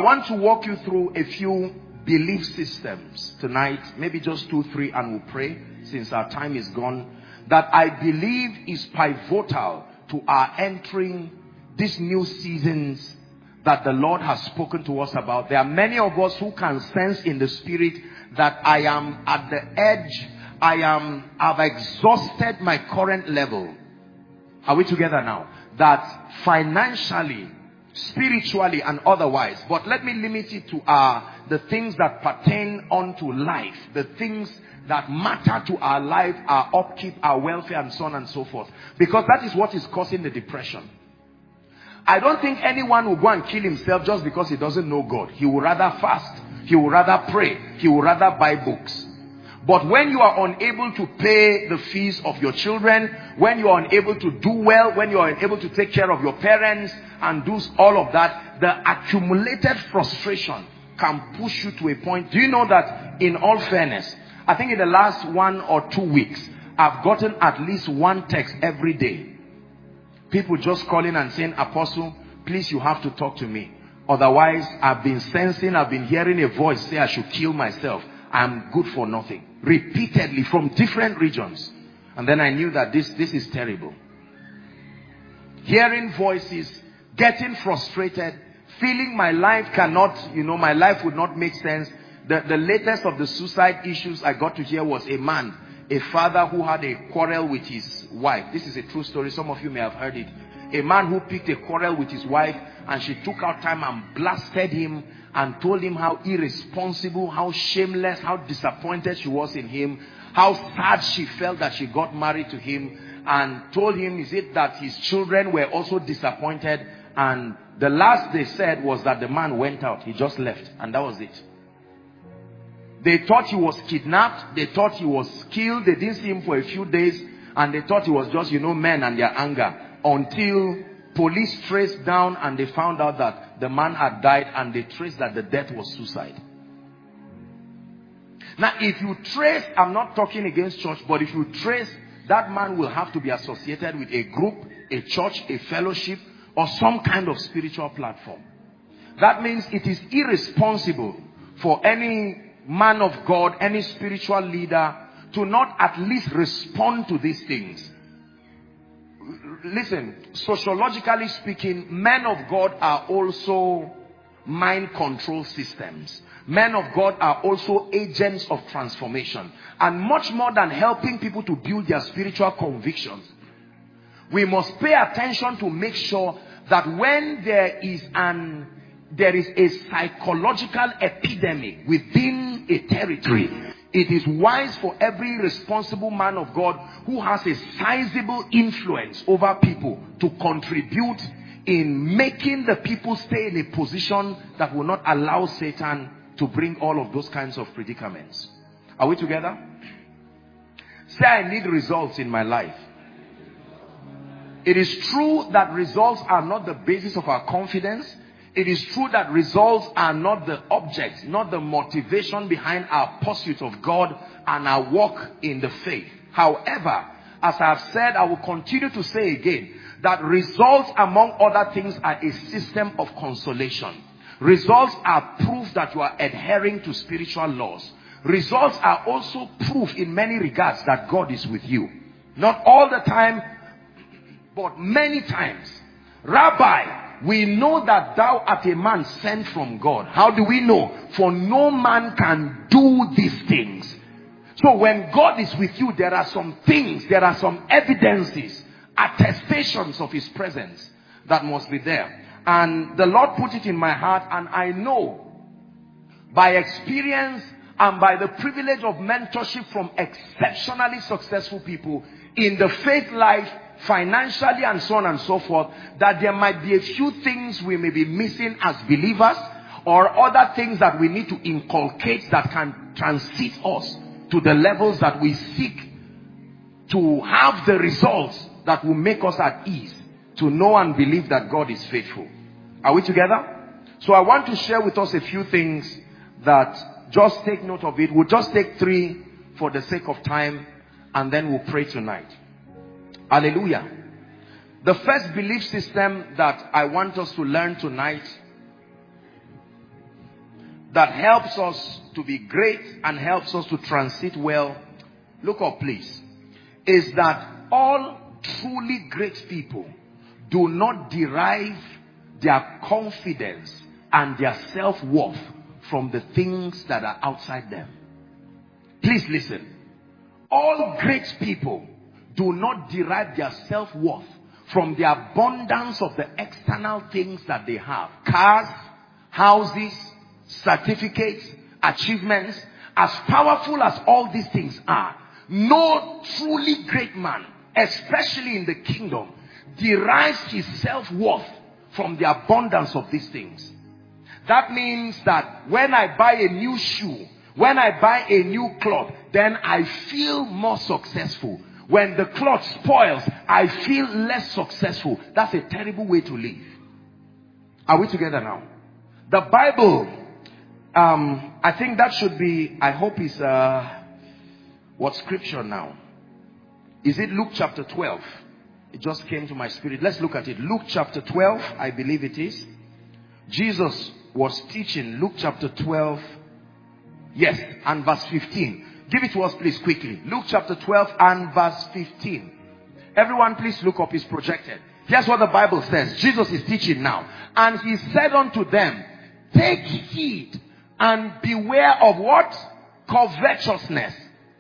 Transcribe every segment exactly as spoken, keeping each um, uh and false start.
want to walk you through a few belief systems tonight, maybe just two, three, and we'll pray since our time is gone, that I believe is pivotal to our entering these new seasons that the Lord has spoken to us about. There are many of us who can sense in the spirit that I am at the edge. I am, I've exhausted my current level. Are we together now? That financially, spiritually, and otherwise, but let me limit it to our, the things that pertain unto life, the things that matter to our life, our upkeep, our welfare, and so on and so forth. Because that is what is causing the depression. I don't think anyone will go and kill himself just because he doesn't know God. He would rather fast. He would rather pray. He would rather buy books. But when you are unable to pay the fees of your children, when you are unable to do well, when you are unable to take care of your parents and do all of that, the accumulated frustration can push you to a point. Do you know that, in all fairness, I think in the last one or two weeks, I've gotten at least one text every day. People just calling and saying, Apostle, please, you have to talk to me. Otherwise, I've been sensing, I've been hearing a voice say I should kill myself. I'm good for nothing. Repeatedly from different regions. And then I knew that this, this is terrible. Hearing voices, getting frustrated, feeling my life cannot, you know, my life would not make sense. The, the latest of the suicide issues I got to hear was a man, a father who had a quarrel with his wife. This is a true story. Some of you may have heard it. A man who picked a quarrel with his wife, and she took out time and blasted him and told him how irresponsible, how shameless, how disappointed she was in him, how sad she felt that she got married to him, and told him, is it that his children were also disappointed? And the last they said was that the man went out. He just left, and that was it. They thought he was kidnapped. They thought he was killed. They didn't see him for a few days, and they thought he was just, you know, men and their anger, until police traced down and they found out that the man had died, and they traced that the death was suicide. Now, if you trace, I'm not talking against church, but if you trace, that man will have to be associated with a group, a church, a fellowship, or some kind of spiritual platform. That means it is irresponsible for any man of God, any spiritual leader, to not at least respond to these things. Listen, sociologically speaking, men of God are also mind control systems. Men of God are also agents of transformation. And much more than helping people to build their spiritual convictions, we must pay attention to make sure that when there is an there is a psychological epidemic within a territory, it is wise for every responsible man of God who has a sizable influence over people to contribute in making the people stay in a position that will not allow Satan to bring all of those kinds of predicaments. Are we together? Say, I need results in my life. It is true that results are not the basis of our confidence. It is true that results are not the object, not the motivation behind our pursuit of God and our walk in the faith. However, as I have said, I will continue to say again, that results, among other things, are a system of consolation. Results are proof that you are adhering to spiritual laws. Results are also proof in many regards that God is with you. Not all the time, but many times. Rabbi, we know that thou art a man sent from God. How do we know? For no man can do these things. So when God is with you, there are some things, there are some evidences, attestations of his presence that must be there. And the Lord put it in my heart, and I know by experience and by the privilege of mentorship from exceptionally successful people in the faith life, financially, and so on and so forth, that there might be a few things we may be missing as believers, or other things that we need to inculcate that can transit us to the levels that we seek to have the results that will make us at ease, to know and believe that God is faithful. Are we together? So I want to share with us a few things that just take note of it. We'll just take three for the sake of time, and then we'll pray tonight. Hallelujah. The first belief system that I want us to learn tonight that helps us to be great and helps us to transit well, look up please, is that all truly great people do not derive their confidence and their self-worth from the things that are outside them. Please listen. All great people do not derive their self-worth from the abundance of the external things that they have. Cars, houses, certificates, achievements. As powerful as all these things are, no truly great man, especially in the kingdom, derives his self-worth from the abundance of these things. That means that when I buy a new shoe, when I buy a new cloth, then I feel more successful. When the cloth spoils, I feel less successful. That's a terrible way to live. Are we together now? The Bible, um, I think that should be, I hope is, uh, what scripture now? Is it Luke chapter twelve? It just came to my spirit. Let's look at it. Luke chapter twelve, I believe it is. Jesus was teaching, Luke chapter twelve. Yes, and verse fifteen. Give it to us please quickly. Luke chapter twelve and verse fifteen. Everyone please look up, it's projected. Here's what the Bible says. Jesus is teaching now. And he said unto them, take heed and beware of what? Covetousness.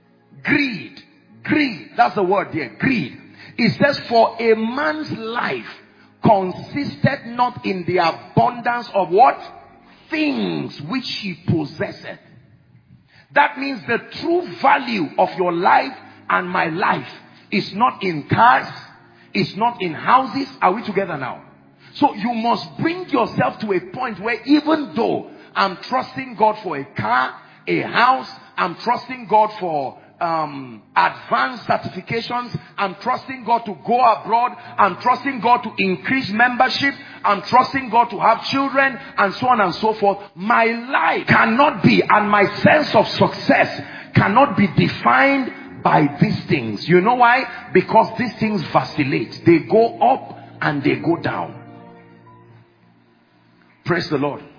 Greed. Greed. That's the word there. Greed. It says, for a man's life consisted not in the abundance of what? Things which he possesseth. That means the true value of your life and my life is not in cars, it's not in houses. Are we together now? So you must bring yourself to a point where even though I'm trusting God for a car, a house, I'm trusting God for um, advanced certifications, I'm trusting God to go abroad, I'm trusting God to increase membership, I'm trusting God to have children, and so on and so forth. My life cannot be, and my sense of success cannot be defined by these things. You know why? Because these things vacillate. They go up and they go down. Praise the Lord.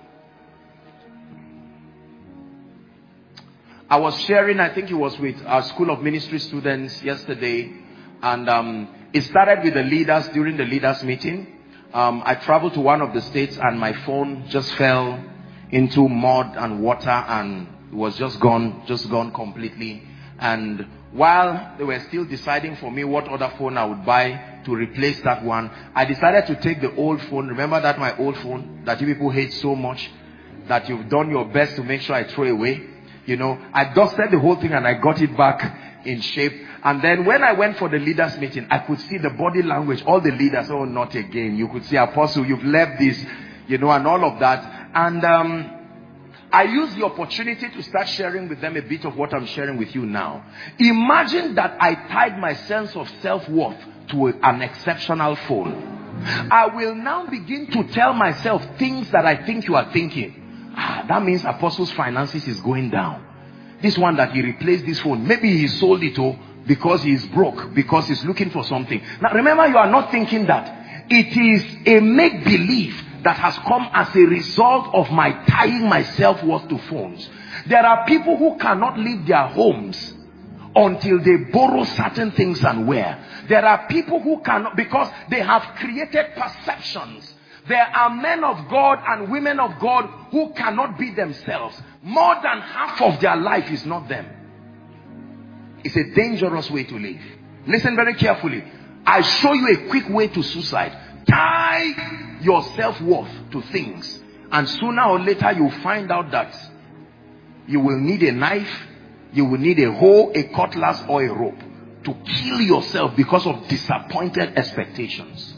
I was sharing, I think it was with our School of Ministry students yesterday, and um, it started with the leaders during the leaders meeting. Um, I traveled to one of the states and my phone just fell into mud and water and it was just gone, just gone completely. And while they were still deciding for me what other phone I would buy to replace that one, I decided to take the old phone. Remember that my old phone that you people hate so much, that you've done your best to make sure I throw away? You know, I dusted the whole thing and I got it back in shape. And then when I went for the leaders meeting, I could see the body language. All the leaders, oh, not again. You could see, Apostle, you've left this, you know, and all of that. And um, I used the opportunity to start sharing with them a bit of what I'm sharing with you now. Imagine that I tied my sense of self-worth to a, an exceptional phone. I will now begin to tell myself things that I think you are thinking. Ah, that means Apostle's finances is going down. This one that he replaced this phone, maybe he sold it all because he is broke, because he's looking for something. Now remember, you are not thinking that. It is a make-believe that has come as a result of my tying my self-worth to phones. There are people who cannot leave their homes until they borrow certain things and wear. There are people who cannot, because they have created perceptions. There are men of God and women of God who cannot be themselves. More than half of their life is not them. It's a dangerous way to live. Listen very carefully. I show you a quick way to suicide. Tie your self-worth to things. And sooner or later you'll find out that you will need a knife, you will need a hoe, a cutlass, or a rope to kill yourself because of disappointed expectations.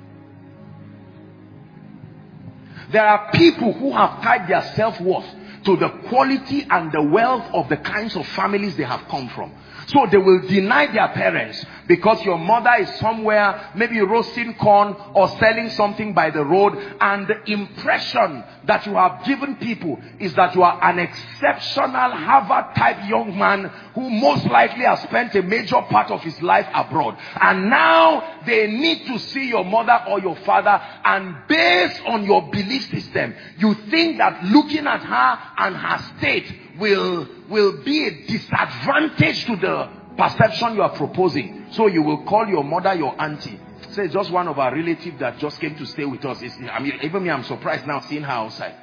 There are people who have tied their self-worth to the quality and the wealth of the kinds of families they have come from. So they will deny their parents because your mother is somewhere, maybe roasting corn or selling something by the road, and the impression that you have given people is that you are an exceptional Harvard type young man who most likely has spent a major part of his life abroad, and now they need to see your mother or your father, and based on your belief system, you think that looking at her and her state will, will be a disadvantage to the perception you are proposing. So you will call your mother your auntie. Say, just one of our relatives that just came to stay with us. It's, I mean, even me, I'm surprised now seeing her outside.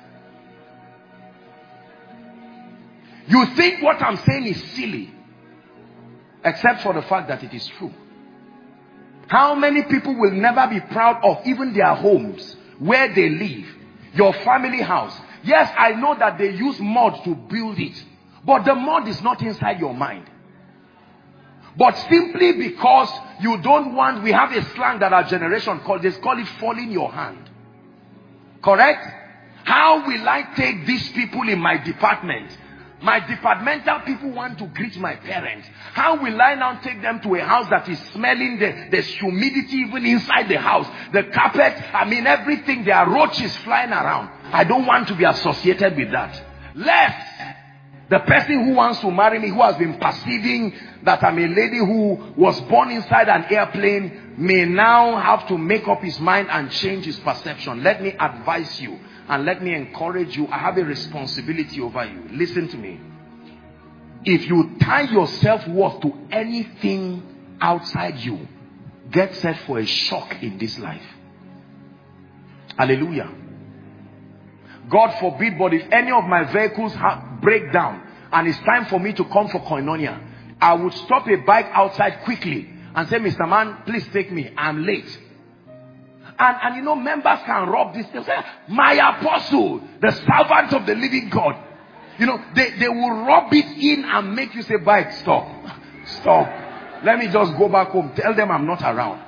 You think what I'm saying is silly, except for the fact that it is true. How many people will never be proud of even their homes, where they live, your family house? Yes, I know that they use mud to build it, but the mud is not inside your mind. But simply because you don't want, we have a slang that our generation calls, they call it fall in your hand. Correct? How will I take these people in my department? My departmental people want to greet my parents. How will I now take them to a house that is smelling, the, there's humidity even inside the house, the carpet, I mean everything, there are roaches flying around. I don't want to be associated with that. Lest the person who wants to marry me, who has been perceiving that I'm a lady who was born inside an airplane, may now have to make up his mind and change his perception. Let me advise you and let me encourage you. I have a responsibility over you. Listen to me. If you tie your self-worth to anything outside you, get set for a shock in this life. Hallelujah. God forbid, but if any of my vehicles break down and it's time for me to come for koinonia, I would stop a bike outside quickly and say, Mister Man, please take me. I'm late. And, and you know, members can rub this. They'll say, my apostle, the servant of the living God. You know, they, they will rub it in and make you say, bike, stop. Stop. Let me just go back home. Tell them I'm not around.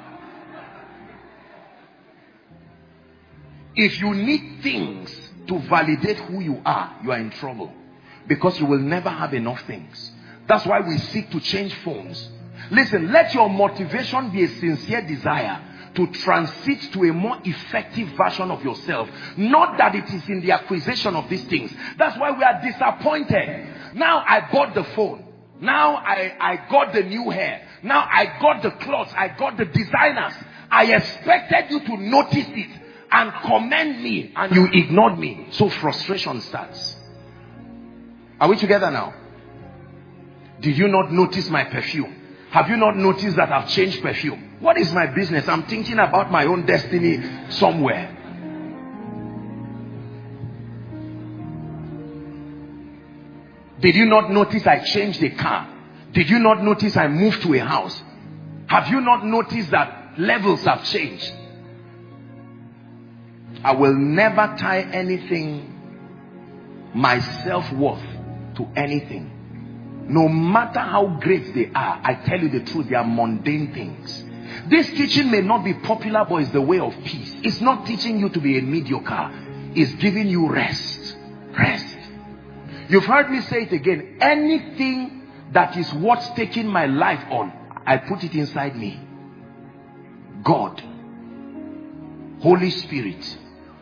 If you need things to validate who you are, you are in trouble. Because you will never have enough things. That's why we seek to change phones. Listen, let your motivation be a sincere desire to transit to a more effective version of yourself. Not that it is in the acquisition of these things. That's why we are disappointed. Now I bought the phone. Now I, I got the new hair. Now I got the clothes. I got the designers. I expected you to notice it and commend me, and you ignored me. So frustration starts. Are we together now? Did you not notice my perfume? Have you not noticed that I've changed perfume? What is my business? I'm thinking about my own destiny somewhere. Did you not notice I changed the car? Did you not notice I moved to a house? Have you not noticed that levels have changed? I will never tie anything, my self-worth, to anything. No matter how great they are, I tell you the truth, they are mundane things. This teaching may not be popular, but it's the way of peace. It's not teaching you to be a mediocre. It's giving you rest. Rest. You've heard me say it again. Anything that is worth taking my life on, I put it inside me. God, Holy Spirit,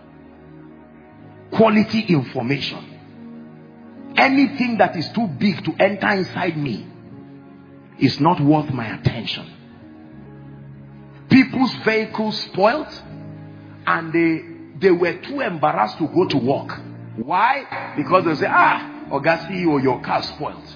quality information. Anything that is too big to enter inside me is not worth my attention. People's vehicles spoiled, and they they were too embarrassed to go to work. Why? Because they say, ah, Oga C E O, your car spoiled.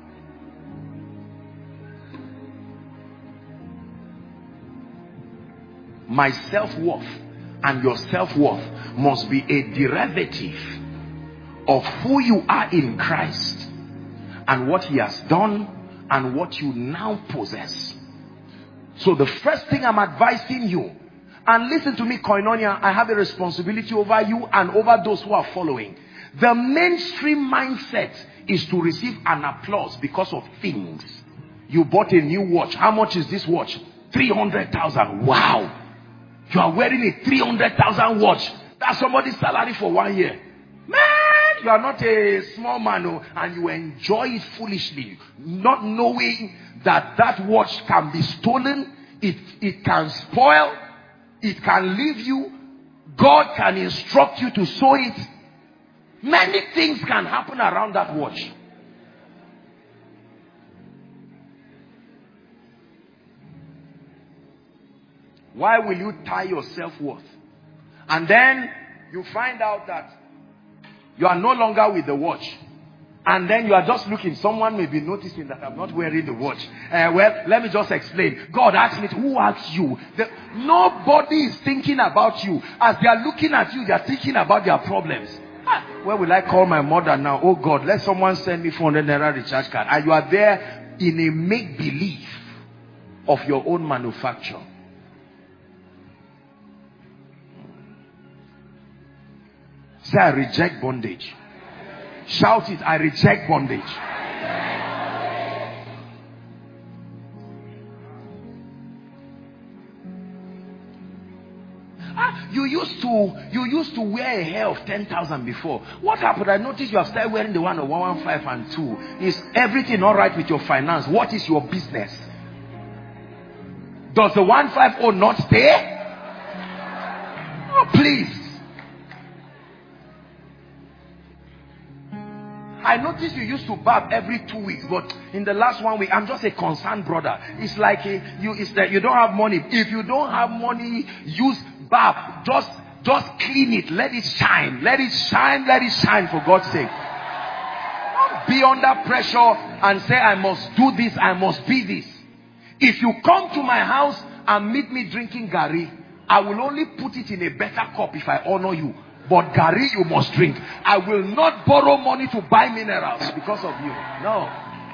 My self-worth and your self-worth must be a derivative of who you are in Christ and what he has done and what you now possess. So the first thing I'm advising you, and listen to me, Koinonia, I have a responsibility over you and over those who are following. The mainstream mindset is to receive an applause because of things. You bought a new watch. How much is this watch? three hundred thousand. Wow. You are wearing a three hundred thousand watch. That's somebody's salary for one year. Man, you are not a small man, oh, and you enjoy it foolishly, not knowing that that watch can be stolen, it, it can spoil, it can leave you, God can instruct you to sew it. Many things can happen around that watch. Why will you tie your self-worth? And then you find out that you are no longer with the watch. And then you are just looking. Someone may be noticing that I'm not wearing the watch. Uh, well, let me just explain. God asked me, who asked you? The, nobody is thinking about you. As they are looking at you, they are thinking about their problems. Ah, where will I call my mother now? Oh God, let someone send me four hundred naira recharge card. And you are there in a make-believe of your own manufacture. Say, I reject bondage. Shout it, I reject bondage. Ah, you used to you used to wear a hair of ten thousand before. What happened? I noticed you have started wearing the one of one one five and two. Is everything all right with your finance? What is your business? Does the one fifty not stay? Oh, please. I noticed you used to barb every two weeks, but in the last one week, I'm just a concerned brother. It's like a, you, it's that you don't have money. If you don't have money, use barb. Just, just clean it. Let it shine. Let it shine. Let it shine for God's sake. Don't be under pressure and say, I must do this. I must be this. If you come to my house and meet me drinking Gary, I will only put it in a better cup if I honor you. But Gary, you must drink. I will not borrow money to buy minerals because of you. No.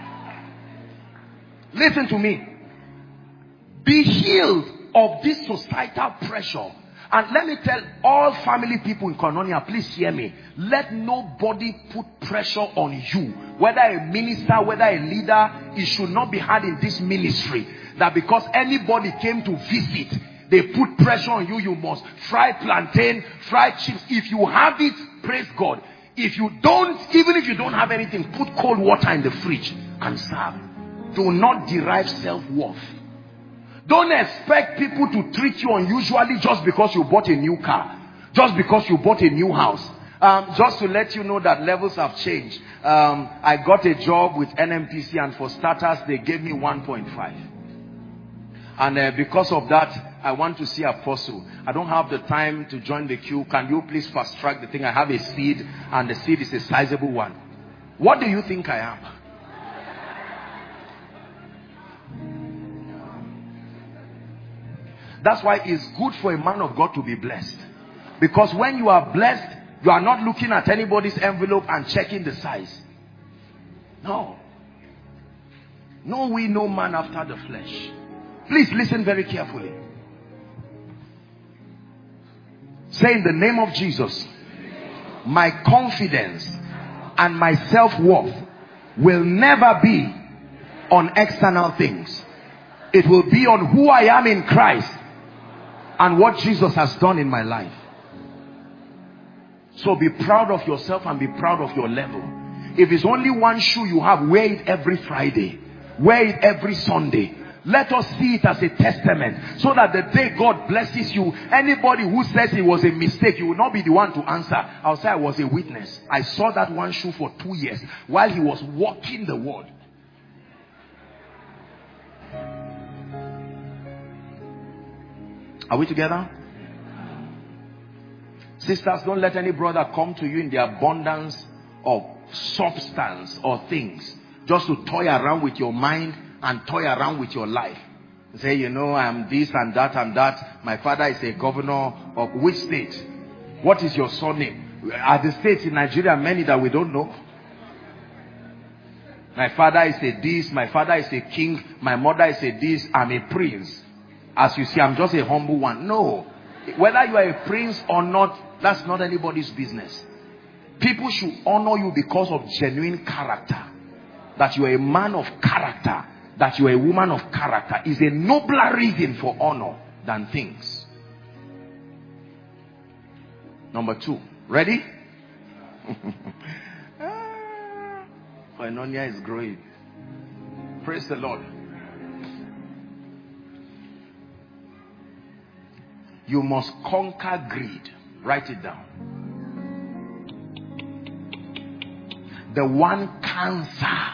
Listen to me. Be healed of this societal pressure. And let me tell all family people in Koinonia, please hear me. Let nobody put pressure on you. Whether a minister, whether a leader, it should not be had in this ministry. That because anybody came to visit, they put pressure on you. You must fry plantain, fry chips. If you have it, praise God. If you don't, even if you don't have anything, put cold water in the fridge and serve. Do not derive self-worth. Don't expect people to treat you unusually just because you bought a new car. Just because you bought a new house. Um, just to let you know that levels have changed. Um, I got a job with N M P C, and for starters, they gave me one point five. And uh, because of that, I want to see Apostle. I don't have the time to join the queue. Can you please fast track the thing? I have a seed, and the seed is a sizable one. What do you think I am? That's why it's good for a man of God to be blessed. Because when you are blessed, you are not looking at anybody's envelope and checking the size. No. No, we no man after the flesh. Please listen very carefully. Say, in the name of Jesus, my confidence and my self-worth will never be on external things. It will be on who I am in Christ and what Jesus has done in my life. So be proud of yourself and be proud of your level. If it's only one shoe you have, wear it every Friday. Wear it every Sunday. Let us see it as a testament, so that the day God blesses you, anybody who says it was a mistake, you will not be the one to answer. I'll say I was a witness. I saw that one shoe for two years while he was walking the world. Are we together? Sisters, don't let any brother come to you in the abundance of substance or things just to toy around with your mind and toy around with your life. Say, you know, I'm this and that and that. My father is a governor of which state? What is your surname? Are the states in Nigeria many that we don't know? My father is a this, my father is a king, my mother is a this, I'm a prince. As you see, I'm just a humble one. No. Whether you are a prince or not, that's not anybody's business. People should honor you because of genuine character. That you are a man of character, that you are a woman of character is a nobler reason for honor than things. Number two. Ready? Koinonia is growing. Praise the Lord. You must conquer greed. Write it down. The one cancer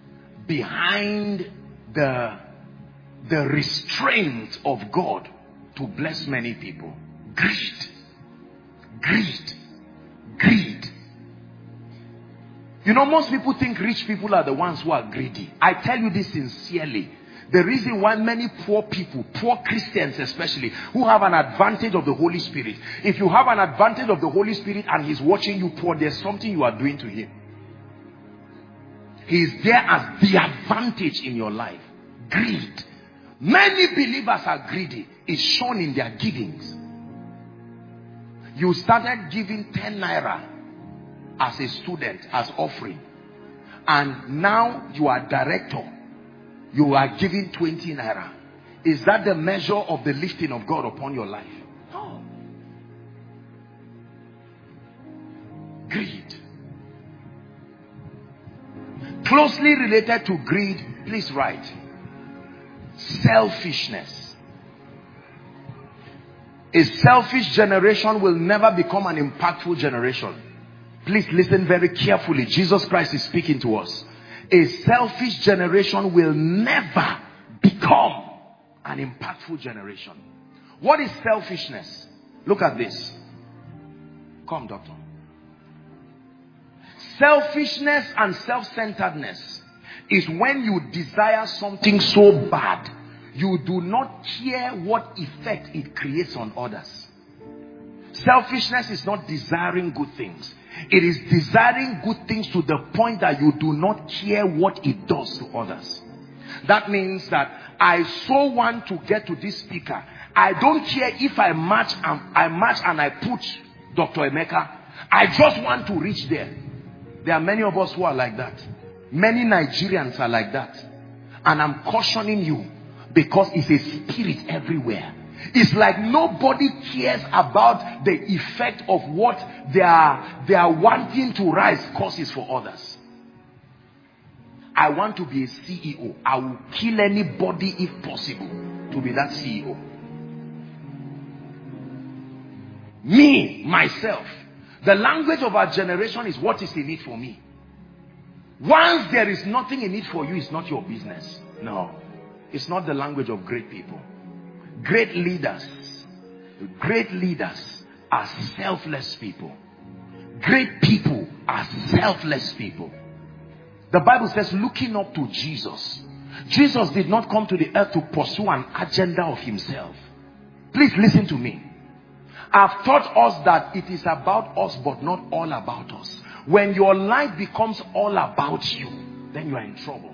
behind the, the restraint of God to bless many people. Greed. Greed. Greed. You know, most people think rich people are the ones who are greedy. I tell you this sincerely. The reason why many poor people, poor Christians especially, who have an advantage of the Holy Spirit, if you have an advantage of the Holy Spirit and he's watching you poor, there's something you are doing to him. He is there as the advantage in your life. Greed. Many believers are greedy. It's shown in their givings. You started giving ten naira as a student, as offering. And now you are director. You are giving twenty naira. Is that the measure of the lifting of God upon your life? No. Greed. Closely related to greed, please write. Selfishness. A selfish generation will never become an impactful generation. Please listen very carefully. Jesus Christ is speaking to us. A selfish generation will never become an impactful generation. What is selfishness? Look at this. Come, doctor. Selfishness and self-centeredness is when you desire something so bad, you do not care what effect it creates on others. Selfishness is not desiring good things. It is desiring good things to the point that you do not care what it does to others. That means that I so want to get to this speaker. I don't care if I match and I match and I put Doctor Emeka. I just want to reach there. There are many of us who are like that. Many Nigerians are like that. And I'm cautioning you because it's a spirit everywhere. It's like nobody cares about the effect of what they are, they are wanting to rise causes for others. I want to be a C E O. I will kill anybody if possible to be that C E O. Me, myself. The language of our generation is what is in it for me. Once there is nothing in it for you, it's not your business. No. It's not the language of great people. Great leaders, great leaders are selfless people. Great people are selfless people. The Bible says, looking up to Jesus. Jesus did not come to the earth to pursue an agenda of himself. Please listen to me. I've taught us that it is about us, but not all about us. When your life becomes all about you, then you are in trouble.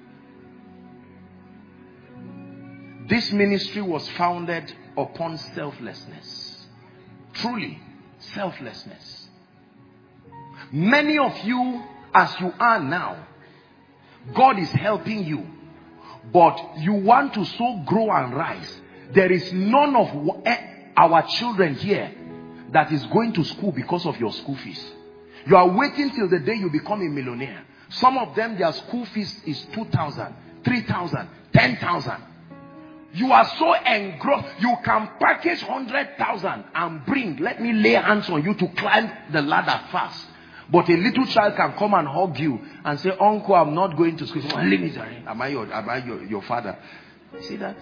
This ministry was founded upon selflessness. Truly, selflessness. Many of you, as you are now, God is helping you, but you want to so grow and rise. There is none of our children here that is going to school because of your school fees. You are waiting till the day you become a millionaire. Some of them, their school fees is two thousand, three thousand, ten thousand. You are so engrossed, you can package one hundred thousand and bring, let me lay hands on you to climb the ladder fast. But a little child can come and hug you and say, uncle, I'm not going to school. Am I your, am I your, your father? See that?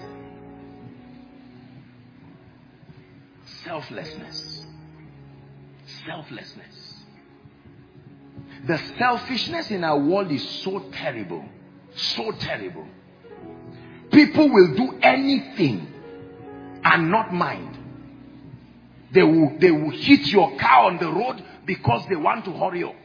Selflessness. Selflessness. The selfishness in our world is so terrible. So terrible. People will do anything and not mind. They will, they will hit your car on the road because they want to hurry up.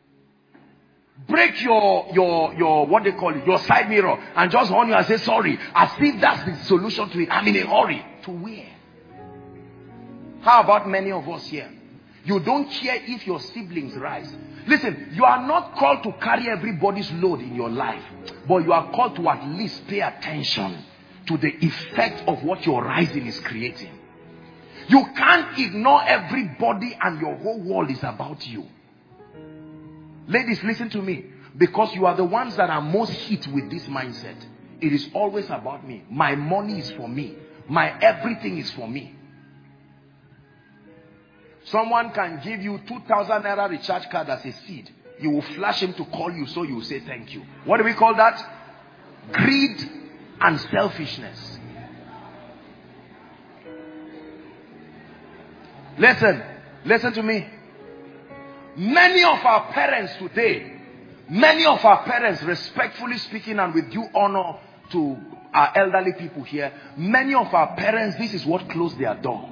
Break your, your, your, what they call it, your side mirror and just horn you and say sorry. As if that's the solution to it. I'm in a hurry. To where? How about many of us here? You don't care if your siblings rise. Listen, you are not called to carry everybody's load in your life, but you are called to at least pay attention to the effect of what your rising is creating. You can't ignore everybody and your whole world is about you. Ladies, listen to me, because you are the ones that are most hit with this mindset. It is always about me. My money is for me. My everything is for me. Someone can give you two thousand naira recharge card as a seed. You will flash him to call you, so you will say thank you. What do we call that? Greed and selfishness. Listen, listen to me. Many of our parents today, many of our parents, respectfully speaking and with due honor to our elderly people here, many of our parents, this is what closed their door.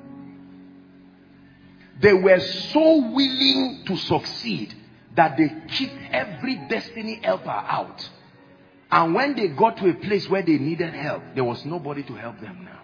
They were so willing to succeed that they keep every destiny helper out. And when they got to a place where they needed help, there was nobody to help them now.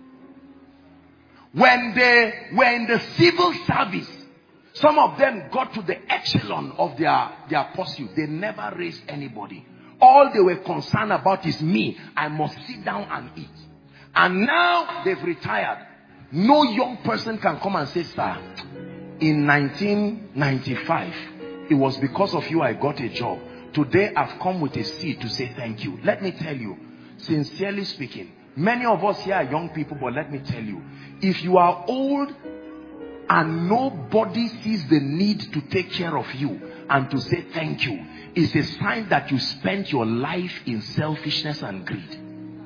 When they were in the civil service, some of them got to the echelon of their, their pursuit. They never raised anybody. All they were concerned about is me. I must sit down and eat. And now they've retired. No young person can come and say, sir, in nineteen ninety-five, it was because of you I got a job. Today I've come with a seed to say thank you. Let me tell you, sincerely speaking, many of us here are young people, but let me tell you, if you are old and nobody sees the need to take care of you and to say thank you, it's a sign that you spent your life in selfishness and greed.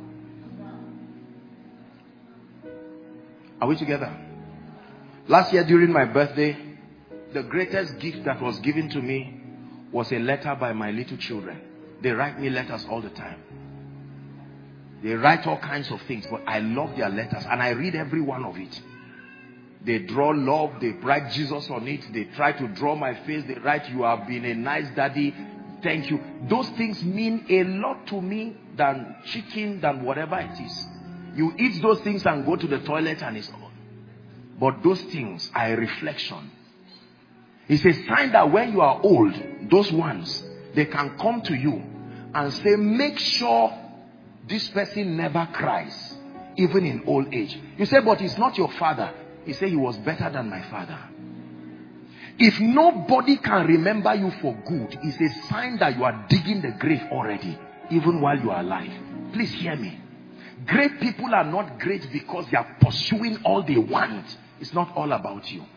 Are we together? Last year during my birthday, the greatest gift that was given to me was a letter by my little children. They write me letters all the time. They write all kinds of things, but I love their letters and I read every one of it. They draw love, they write Jesus on it, they try to draw my face, they write, you have been a nice daddy, thank you. Those things mean a lot to me than chicken, than whatever it is. You eat those things and go to the toilet and it's all. But those things are a reflection. It's a sign that when you are old, those ones, they can come to you and say, make sure this person never cries, even in old age. You say, but he's not your father. He said, he was better than my father. If nobody can remember you for good, it's a sign that you are digging the grave already, even while you are alive. Please hear me. Great people are not great because they are pursuing all they want. It's not all about you.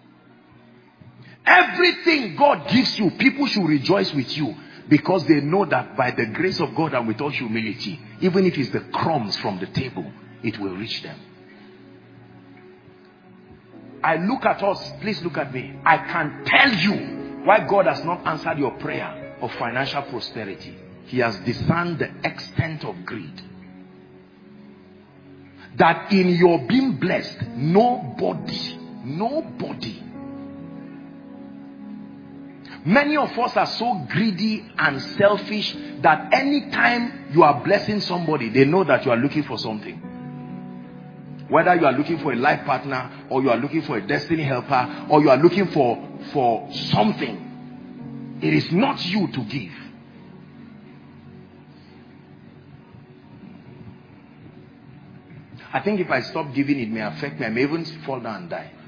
Everything God gives you, people should rejoice with you because they know that by the grace of God and with all humility, even if it's the crumbs from the table, it will reach them. I look at us, please look at me. I can tell you why God has not answered your prayer of financial prosperity. He has discerned the extent of greed. That in your being blessed, nobody, nobody. Many of us are so greedy and selfish that anytime you are blessing somebody, they know that you are looking for something. Whether you are looking for a life partner, or you are looking for a destiny helper, or you are looking for, for something, it is not you to give. I think if I stop giving, it may affect me. I may even fall down and die.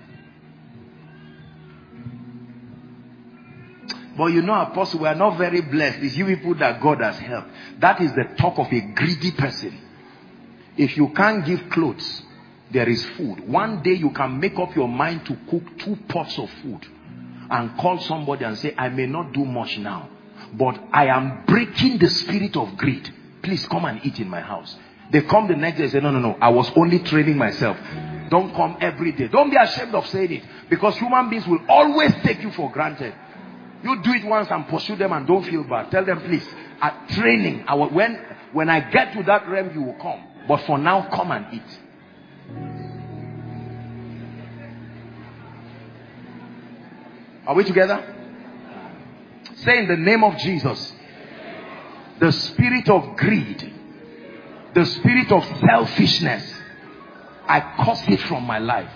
But you know, Apostle, we are not very blessed. It's you people that God has helped. That is the talk of a greedy person. If you can't give clothes, there is food. One day you can make up your mind to cook two pots of food and call somebody and say, I may not do much now, but I am breaking the spirit of greed. Please come and eat in my house. They come the next day and say, no, no, no, I was only training myself. Don't come every day. Don't be ashamed of saying it, because human beings will always take you for granted. You do it once and pursue them and don't feel bad. Tell them, please, at training, I will, when, when I get to that realm, you will come. But for now, come and eat. Are we together? Say, in the name of Jesus, the spirit of greed, the spirit of selfishness, I curse it from my life.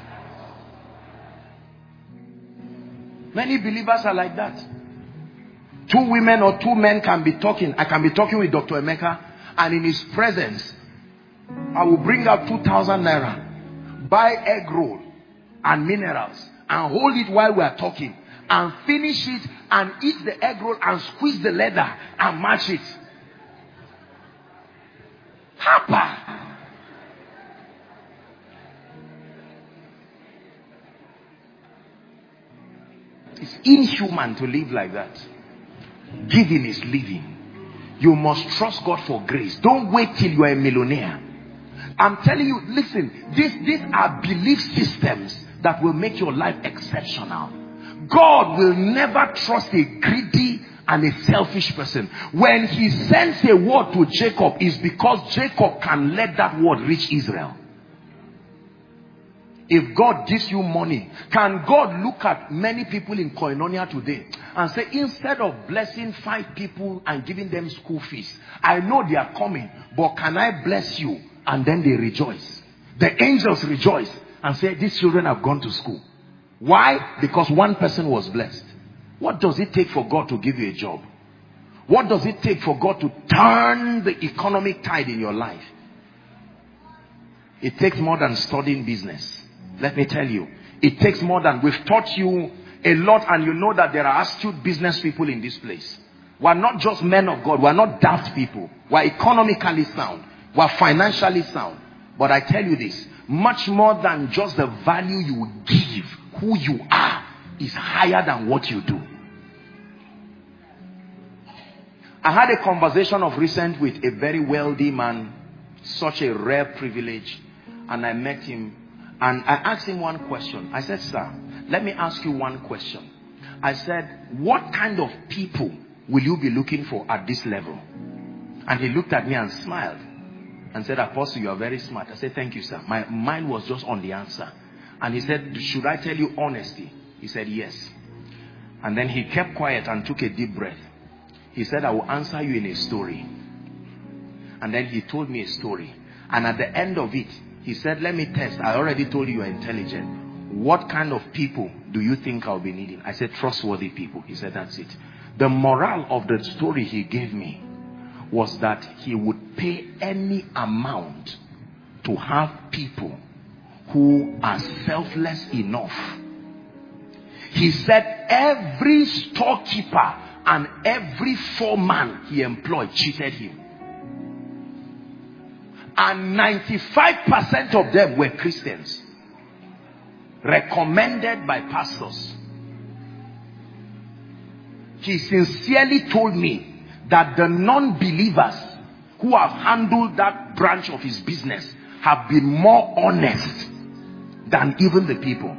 Many believers are like that. Two women or two men can be talking. I can be talking with Doctor Emeka, and in his presence, I will bring out two thousand naira, buy egg roll and minerals, and hold it while we are talking, and finish it, and eat the egg roll, and squeeze the leather, and match it. Hapa. It's inhuman to live like that. Giving is living. You must trust God for grace. Don't wait till you are a millionaire. I'm telling you, listen, this, these are belief systems that will make your life exceptional. God will never trust a greedy and a selfish person. When he sends a word to Jacob, is because Jacob can let that word reach Israel. If God gives you money, can God look at many people in Koinonia today and say, instead of blessing five people and giving them school fees, I know they are coming, but can I bless you? And then they rejoice. The angels rejoice and say, these children have gone to school. Why? Because one person was blessed. What does it take for God to give you a job? What does it take for God to turn the economic tide in your life? It takes more than studying business. Let me tell you, it takes more than, we've taught you a lot, and you know that there are astute business people in this place. We're not just men of God. We're not daft people. We're economically sound. We're financially sound. But I tell you this, much more than just the value you give, who you are is higher than what you do. I had a conversation of recent with a very wealthy man, such a rare privilege, and I met him. And I asked him one question. I said, sir, let me ask you one question. I said, what kind of people will you be looking for at this level? And he looked at me and smiled and said, Apostle, you are very smart. I said, thank you, sir. My mind was just on the answer. And he said, should I tell you honesty? He said, yes. And then he kept quiet and took a deep breath. He said, I will answer you in a story. And then he told me a story. And at the end of it, he said, let me test. I already told you you are intelligent. What kind of people do you think I'll be needing? I said, trustworthy people. He said, that's it. The moral of the story he gave me was that he would pay any amount to have people who are selfless enough. He said every storekeeper and every foreman he employed cheated him. And ninety-five percent of them were Christians, recommended by pastors. He sincerely told me that the non-believers who have handled that branch of his business have been more honest than even the people.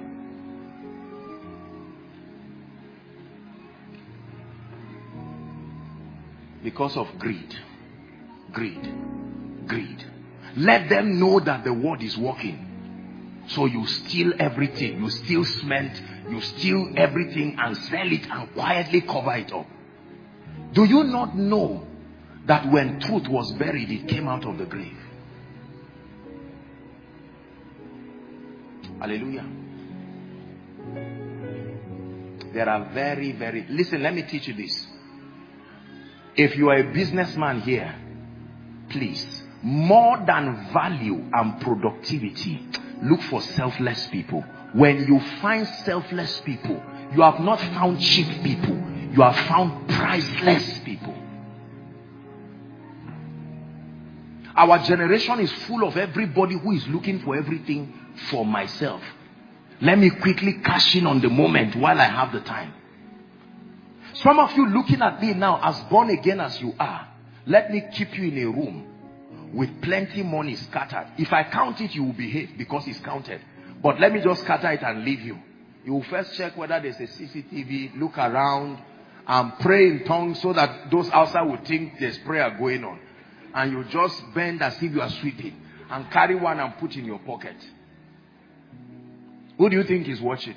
Because of greed. Greed. Greed. Let them know that the word is working. So you steal everything. You steal cement. You steal everything and sell it and quietly cover it up. Do you not know that when truth was buried, it came out of the grave? Hallelujah. There are very, very... Listen, let me teach you this. If you are a businessman here, please, more than value and productivity, look for selfless people. When you find selfless people, you have not found cheap people. You have found priceless people. Our generation is full of everybody who is looking for everything for myself. Let me quickly cash in on the moment while I have the time. Some of you looking at me now, as born again as you are, let me keep you in a room with plenty money scattered. If I count it, you will behave because it's counted. But let me just scatter it and leave you. You will first check whether there's a C C T V, look around, and pray in tongues so that those outside will think there's prayer going on. And you just bend as if you are sweeping and carry one and put in your pocket. Who do you think is watching?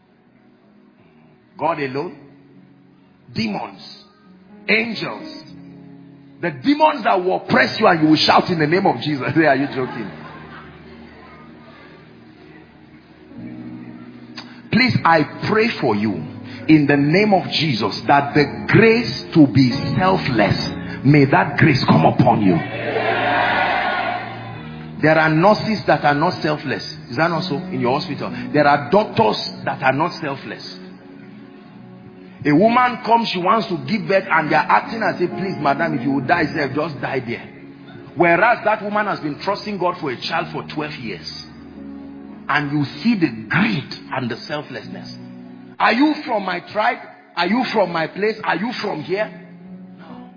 God alone? Demons, angels, the demons that will oppress you, and you will shout in the name of Jesus. Are you joking? Please, I pray for you in the name of Jesus that the grace to be selfless, may that grace come upon you. There are nurses that are not selfless. Is that not so in your hospital? There are doctors that are not selfless. A woman comes, she wants to give birth, and they are acting as if, please madam, if you will die, say, just die there. Whereas that woman has been trusting God for a child for twelve years. And you see the greed and the selflessness. Are you from my tribe? Are you from my place? Are you from here? No.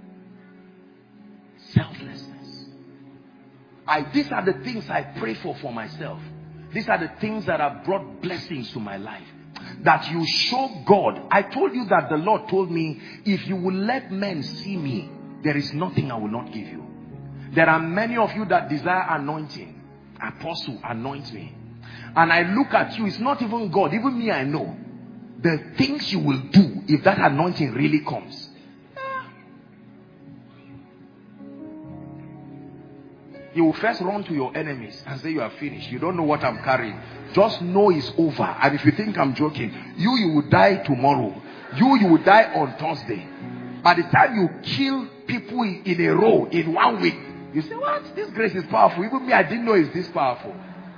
Selflessness. I, these are the things I pray for for myself. These are the things that have brought blessings to my life. That you show God. I told you that the Lord told me, if you will let men see me, there is nothing I will not give you. There are many of you that desire anointing. Apostle, anoint me. And I look at you, it's not even God, even me, I know. The things you will do if that anointing really comes. You will first run to your enemies and say you are finished. You don't know what I'm carrying. Just know it's over. And if you think I'm joking, you, you will die tomorrow. You, you will die on Thursday. By the time you kill people in a row in one week, you say, what? This grace is powerful. Even me, I didn't know it's this powerful.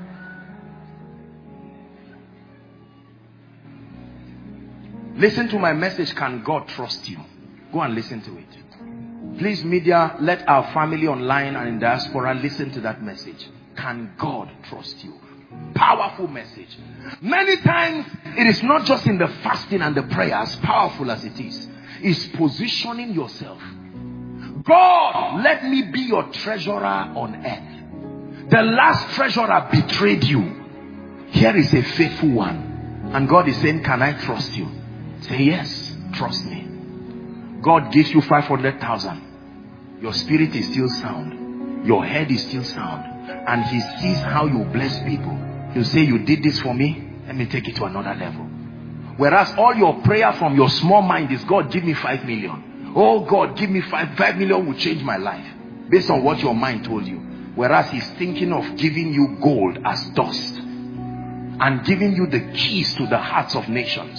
Listen to my message. Can God trust you? Go and listen to it. Please, media, let our family online and in diaspora listen to that message. Can God trust you? Powerful message. Many times, it is not just in the fasting and the prayer, as powerful as it is. It's positioning yourself. God, let me be your treasurer on earth. The last treasurer betrayed you. Here is a faithful one. And God is saying, can I trust you? Say, yes, trust me. God gives you five hundred thousand. Your spirit is still sound. Your head is still sound. And he sees how you bless people. You say, you did this for me. Let me take it to another level. Whereas all your prayer from your small mind is, God, give me five million. Oh God, give me five. Five million will change my life. Based on what your mind told you. Whereas he's thinking of giving you gold as dust. And giving you the keys to the hearts of nations.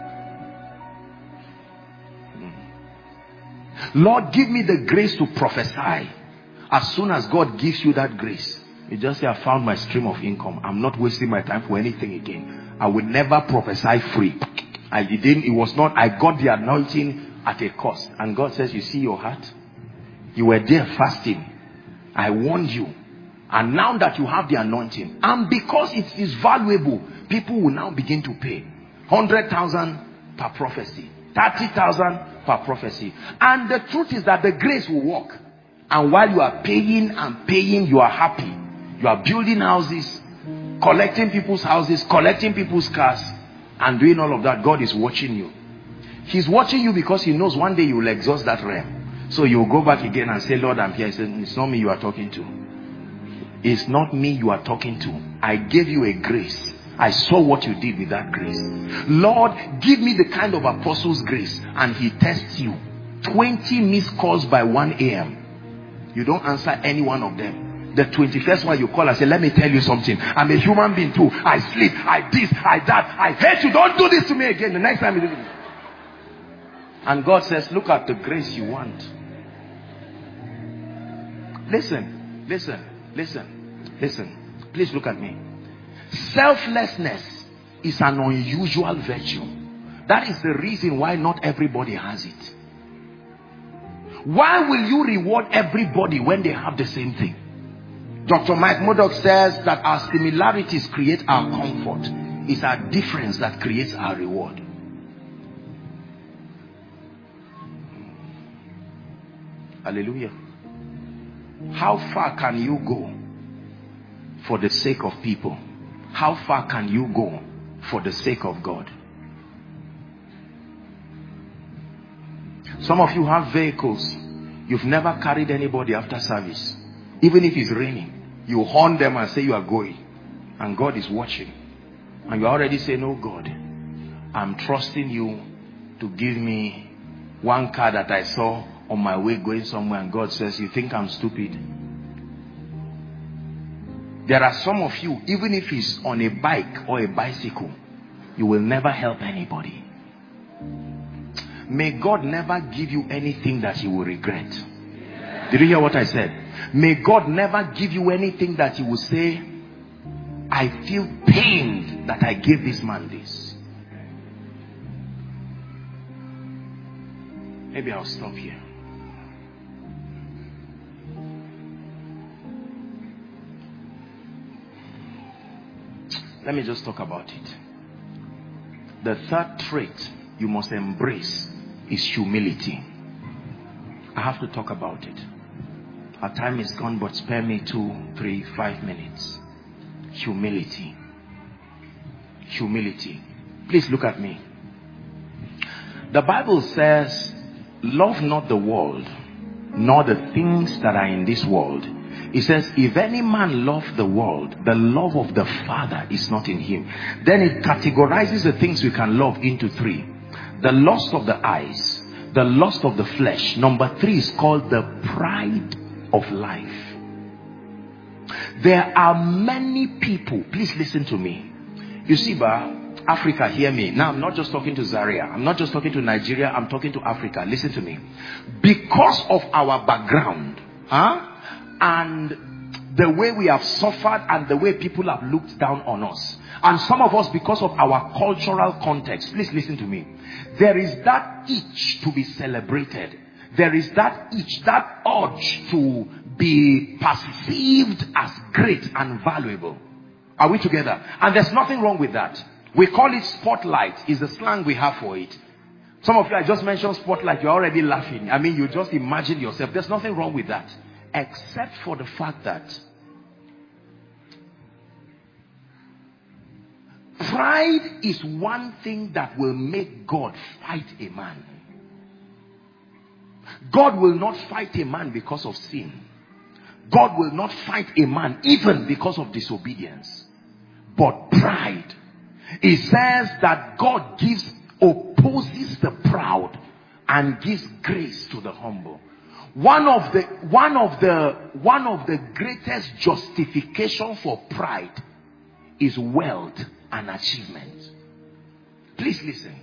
Lord, give me the grace to prophesy. As soon as God gives you that grace, you just say, I found my stream of income. I'm not wasting my time for anything again. I will never prophesy free. I didn't, it was not, I got the anointing at a cost. And God says, you see your heart? You were there fasting. I warned you. And now that you have the anointing, and because it is valuable, people will now begin to pay. one hundred thousand per prophecy. thirty thousand per prophecy. And the truth is that the grace will work. And while you are paying and paying, you are happy. You are building houses, collecting people's houses, collecting people's cars, and doing all of that. God is watching you. He's watching you because he knows one day you will exhaust that realm. So you will go back again and say, Lord, I'm here. He said, it's not me you are talking to. It's not me you are talking to. I gave you a grace. I saw what you did with that grace. Lord, give me the kind of apostles' grace. And he tests you. twenty missed calls by one A M You don't answer any one of them. The twenty-first one you call and say, let me tell you something. I'm a human being too. I sleep, I this, I that. I hate you. Don't do this to me again. The next time you do it. And God says, look at the grace you want. Listen, listen, listen, listen. Please look at me. Selflessness is an unusual virtue. That is the reason why not everybody has it. Why will you reward everybody when they have the same thing? Doctor Mike Murdoch says that our similarities create our comfort. It's our difference that creates our reward. Hallelujah. How far can you go for the sake of people? How far can you go for the sake of God? Some of you have vehicles. You've never carried anybody after service. Even if it's raining, you horn them and say you are going. And God is watching. And you already say, no, God, I'm trusting you to give me one car that I saw on my way going somewhere. And God says, you think I'm stupid? There are some of you, even if it's on a bike or a bicycle, you will never help anybody. May God never give you anything that you will regret. Did you hear what I said? May God never give you anything that you will say, I feel pained that I gave this man this. Maybe I'll stop here. Let me just talk about it. The third trait you must embrace is humility. I have to talk about it. Our time is gone, but spare me two, three, five minutes. Humility. Humility. Please look at me. The Bible says, love not the world, nor the things that are in this world. It says, if any man love the world, the love of the Father is not in him. Then it categorizes the things we can love into three. The lust of the eyes, the lust of the flesh. Number three is called the pride of life. There are many people, please listen to me. You see, Ba, Africa, hear me. Now, I'm not just talking to Zaria. I'm not just talking to Nigeria. I'm talking to Africa. Listen to me. Because of our background, huh, and the way we have suffered and the way people have looked down on us, and some of us because of our cultural context, please listen to me. There is that itch to be celebrated. There is that itch, that urge to be perceived as great and valuable. Are we together? And there's nothing wrong with that. We call it spotlight, is the slang we have for it. Some of you, I just mentioned spotlight, you're already laughing. I mean, you just imagine yourself. There's nothing wrong with that. Except for the fact that pride is one thing that will make God fight a man. God will not fight a man because of sin. God will not fight a man even because of disobedience. But pride, it says that God gives, opposes the proud and gives grace to the humble. One of the one of the one of the greatest justification for pride is wealth and achievement. Please listen.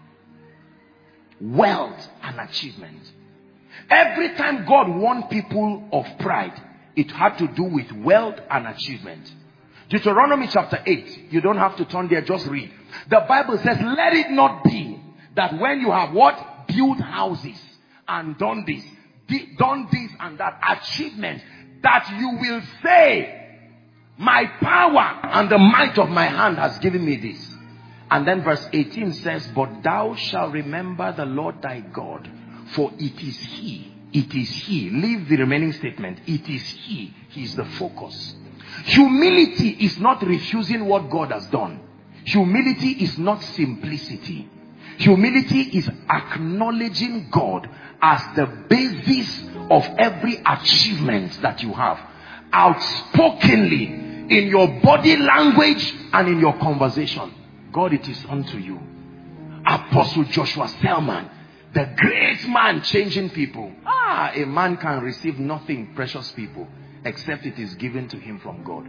Wealth and achievement. Every time God warned people of pride, it had to do with wealth and achievement. Deuteronomy chapter eight. You don't have to turn there, just read. The Bible says, let it not be that when you have what? Built houses and done this, done this and that, achievement, that you will say, my power and the might of my hand has given me this. And then verse eighteen says, but thou shalt remember the Lord thy God, for it is he, it is he. Leave the remaining statement. It is he. He is the focus. Humility is not refusing what God has done. Humility is not simplicity. Humility is acknowledging God as the basis of every achievement that you have. Outspokenly, in your body language and in your conversation. God, it is unto you. Apostle Joshua Selman, the great man changing people. Ah, a man can receive nothing, precious people, except it is given to him from God.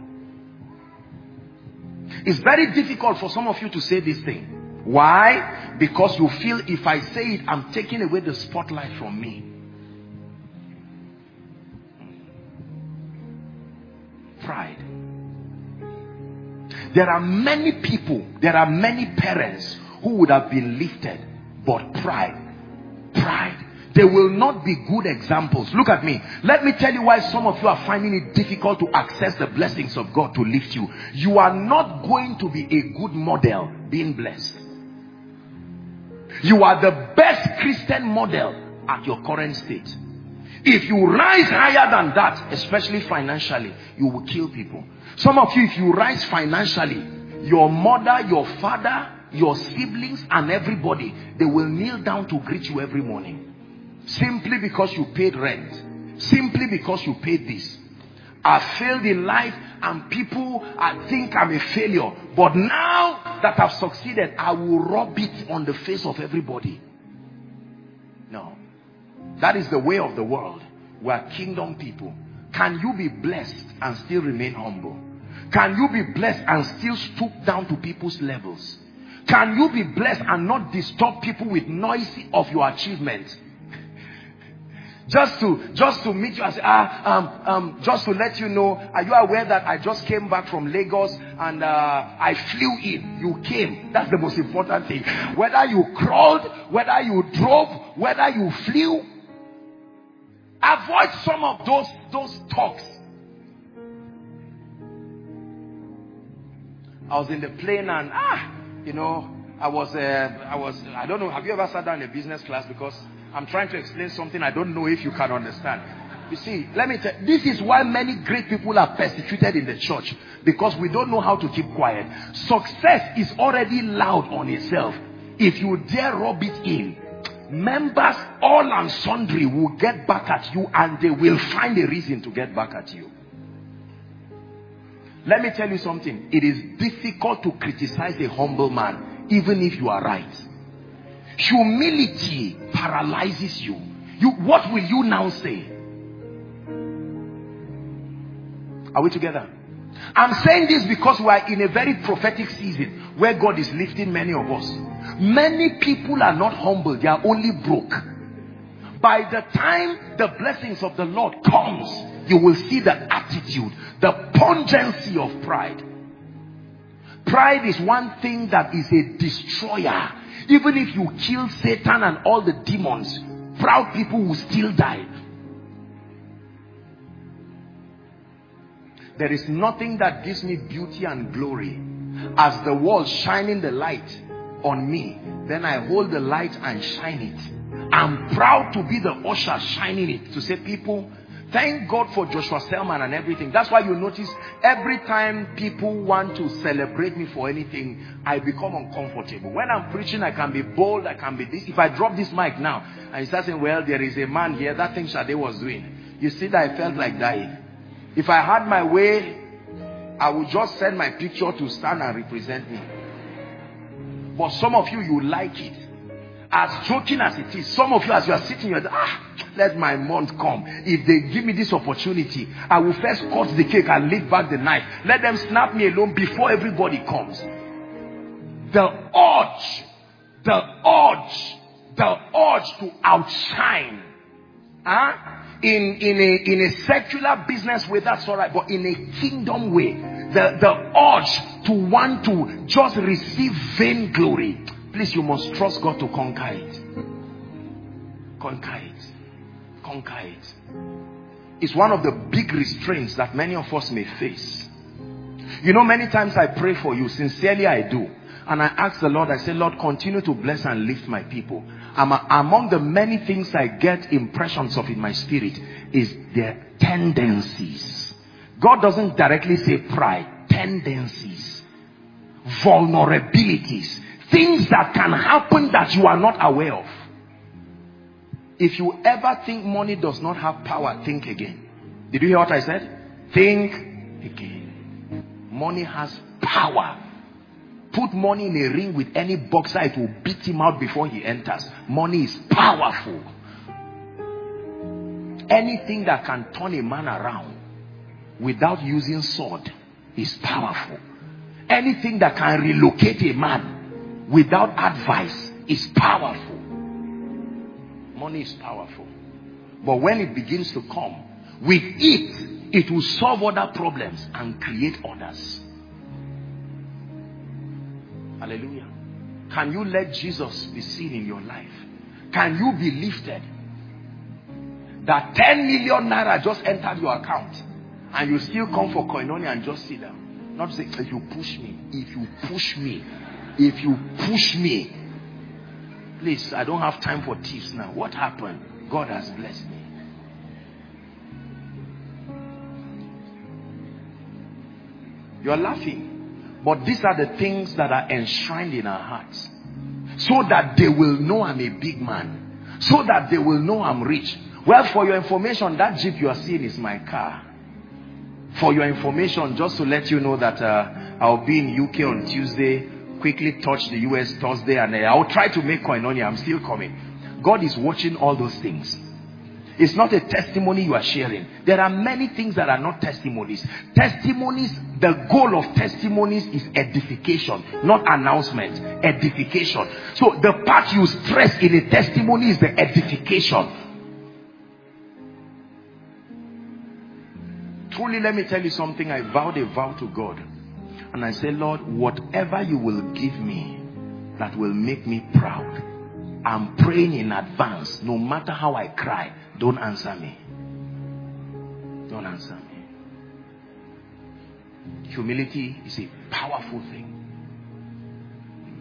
It's very difficult for some of you to say this thing. Why? Because you feel if I say it, I'm taking away the spotlight from me. Pride. There are many people, there are many parents who would have been lifted, but pride. Pride. They will not be good examples. Look at me. Let me tell you why some of you are finding it difficult to access the blessings of God to lift you. You are not going to be a good model being blessed. You are the best Christian model at your current state. If you rise higher than that, especially financially, you will kill people. Some of you, if you rise financially, your mother, your father, your siblings and everybody, they will kneel down to greet you every morning. Simply because you paid rent. Simply because you paid this. I failed in life and people I think I'm a failure. But now that I've succeeded, I will rub it on the face of everybody. No. That is the way of the world. We are kingdom people. Can you be blessed and still remain humble? Can you be blessed and still stoop down to people's levels? Can you be blessed and not disturb people with noise of your achievements? Just to just to meet you and say, ah, um, um, just to let you know, are you aware that I just came back from Lagos and uh, I flew in? You came. That's the most important thing. Whether you crawled, whether you drove, whether you flew, avoid some of those those talks. I was in the plane and ah, you know, I was uh, I was I don't know. Have you ever sat down in a business class? Because I'm trying to explain something I don't know if you can understand. You see, let me tell you, this is why many great people are persecuted in the church, because we don't know how to keep quiet. Success is already loud on itself. If you dare rub it in, members all and sundry will get back at you, and they will find a reason to get back at you. Let me tell you something. It is difficult to criticize a humble man, even if you are right. Humility paralyzes you. You, what will you now say? Are we together? I'm saying this because we are in a very prophetic season where God is lifting many of us. Many people are not humble, they are only broke. By the time the blessings of the Lord comes, you will see the attitude, the pungency of pride. Pride is one thing that is a destroyer. Even if you kill Satan and all the demons, proud people will still die. There is nothing that gives me beauty and glory as the world shining the light on me. Then I hold the light and shine it. I'm proud to be the usher shining it, to say, people, thank God for Joshua Selman and everything. That's why you notice every time people want to celebrate me for anything, I become uncomfortable. When I'm preaching, I can be bold, I can be this. If I drop this mic now and you start saying, well, there is a man here, that thing Shade was doing, you see that I felt like dying. If I had my way, I would just send my picture to stand and represent me. But some of you, you like it. As joking as it is, some of you, as you are sitting, you're like, ah, let my month come. If they give me this opportunity, I will first cut the cake and leave back the knife. Let them snap me alone before everybody comes. The urge, the urge, the urge to outshine. Huh? In, in, a, in a secular business way, that's all right. But in a kingdom way, the, the urge to want to just receive vain glory. Please, you must trust God to conquer it. Conquer it. Conquer it. It's one of the big restraints that many of us may face. You know, many times I pray for you. Sincerely, I do. And I ask the Lord, I say, Lord, continue to bless and lift my people. I'm a, among the many things I get impressions of in my spirit is their tendencies. God doesn't directly say pride. Tendencies. Vulnerabilities. Things that can happen that you are not aware of. If you ever think money does not have power, think again. Did you hear what I said? Think again. Money has power. Put money in a ring with any boxer, it will beat him out before he enters. Money is powerful. Anything that can turn a man around without using sword is powerful. Anything that can relocate a man without advice is powerful. Money is powerful. But when it begins to come, with it, it will solve other problems and create others. Hallelujah. Can you let Jesus be seen in your life? Can you be lifted? That ten million naira just entered your account and you still come for koinonia and just sit down. Not say, if you push me, if you push me, if you push me. Please, I don't have time for tips now. What happened? God has blessed me. You're laughing. But these are the things that are enshrined in our hearts. So that they will know I'm a big man. So that they will know I'm rich. Well, for your information, that Jeep you are seeing is my car. For your information, just to let you know that uh, I'll be in U K on Tuesday. Quickly touch the U S Thursday. And uh, I'll try to make koinonia. I'm still coming. God is watching all those things. It's not a testimony you are sharing. There are many things that are not testimonies. Testimonies, the goal of testimonies is edification, not announcement. Edification. So the part you stress in a testimony is the edification. Truly, let me tell you something. I vowed a vow to God. And I say, Lord, whatever you will give me that will make me proud, I'm praying in advance. No matter how I cry, don't answer me. Don't answer me. Humility is a powerful thing.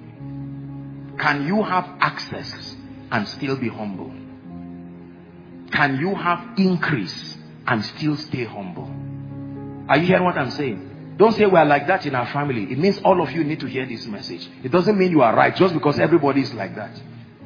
Can you have access and still be humble? Can you have increase and still stay humble? Are you hearing what I'm saying? Don't say we are like that in our family. It means all of you need to hear this message. It doesn't mean you are right just because everybody is like that.